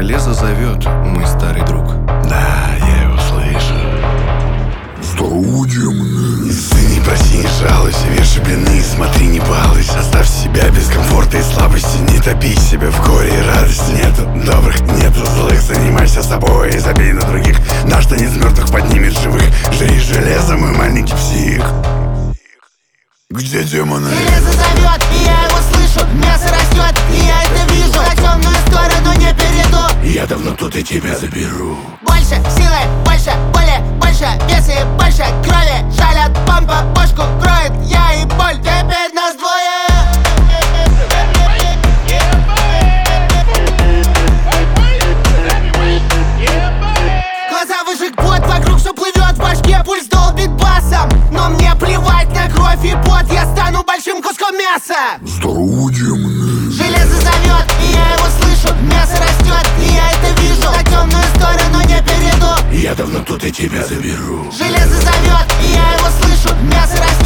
Железо зовет, мой старый друг. Да, я его слышу. Ты не проси, не жалуйся, вешай блины, смотри, не балуйся. Оставь себя без комфорта и слабости, не топи себя в горе и радости. Нету добрых, нету злых, занимайся собой и забей на других. Наш танец мертвых поднимет живых. Жри железо, мой маленький псих. Где демоны? Железо зовет, и я его слышу. Мясо растет, и я это вижу. На темную сторону не перейду. Я давно тут и тебя заберу. Больше силы, больше боли, больше веса и больше крови. Жаль от помпа, бошку кроет. Я и боль, теперь нас двое. Глаза выжег пот, вокруг все плывет, в башке пульс долбит басом. Но мне плевать на кровь и пот, я стану большим куском мяса. Здорово, демоны. Железо зовет, и я его слышу. Мясо растет, и я это вижу. На темную сторону не перейду. Я давно тут и тебя заберу. Железо зовет, и я его слышу. Мясо растет.